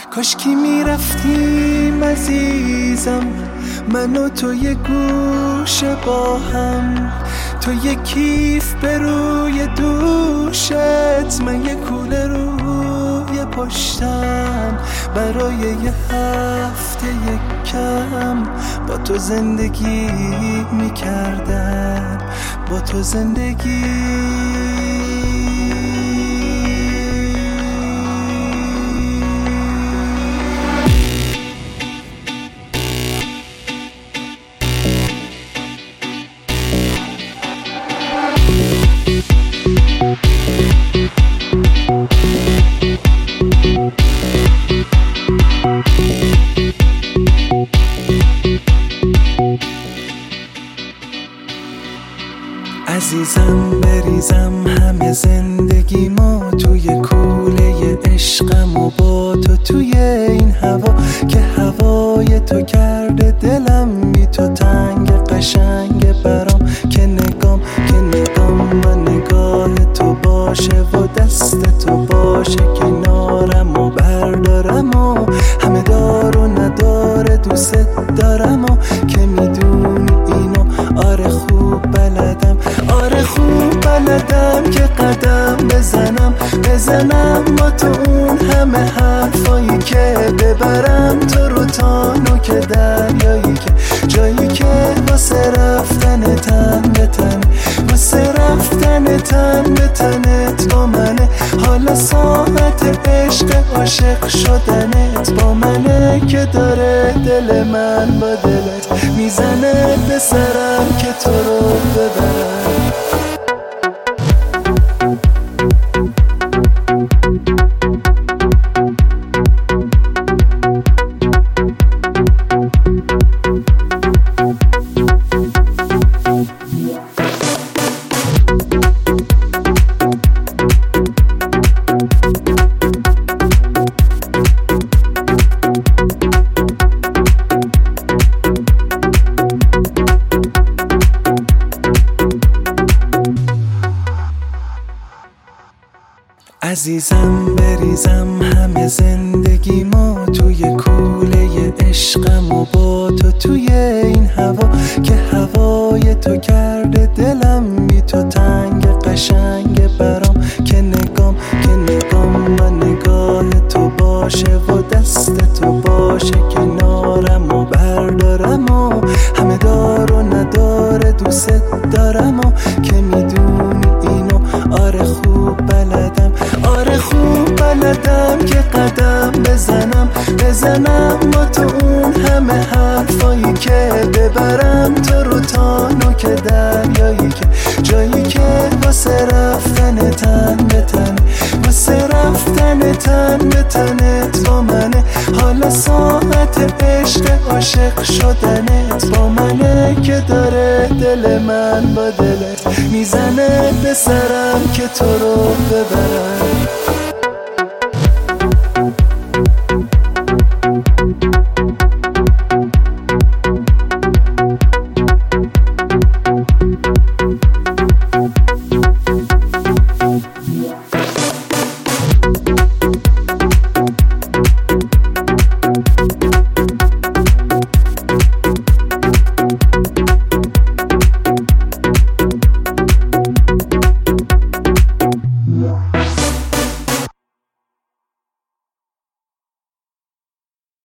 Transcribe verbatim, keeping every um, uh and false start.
کاشکی میرفتیم عزیزم، من و تو یه گوشه با هم، تو یه کیف به روی دوشت، من یه کوله روی پشتم، برای یه هفته یک کم با تو زندگی میکردم، با تو زندگی. عزیزم بریزم همه زندگی ما توی کوله عشقم و با تو توی این هوا که هوای تو کرده دلم بی تو تنگ قشنگ برام، که نگام که نگام و نگاه تو باشه و دست تو باشه کنارم و بردارم و همه دار و نداره دوست دارم و که میدونی اینو آره خوب بلدم، آره خوب بلدم که قدم بزنم بزنم با تو اون همه حرفایی که ببرم تو رو تا نوک دریایی که جایی که واسه رفتن تن به تن، واسه رفتن تن به تنت با منه، حالا ساعت عشق عاشق شدنت با منه که داره دل من با دلت میزنه به سرم که تو رو ببرم. عزیزم بریزم همه زندگی ما توی کوله عشقم و با تو توی این هوا که هوای تو کرده دلم بی تو تنگ قشنگ برام، که نگام که نگام و نگاه تو باشه و دست تو باشه کنارم و بردارم و همه دار و نداره دوست دارم و که میدونی اینو آره خوب بلدم، آره خوب بلدم که قدم بزنم بزنم با تو اون همه حرفایی که ببرم تو رو تا نوک دریایی که جایی که واسه رفتن تن به تن، واسه رفتن تن به تنت با منه، حالا ساعت عشق عاشق شدنت با منه که داره دل من با دلت میزنه به سرم که تو رو ببرم.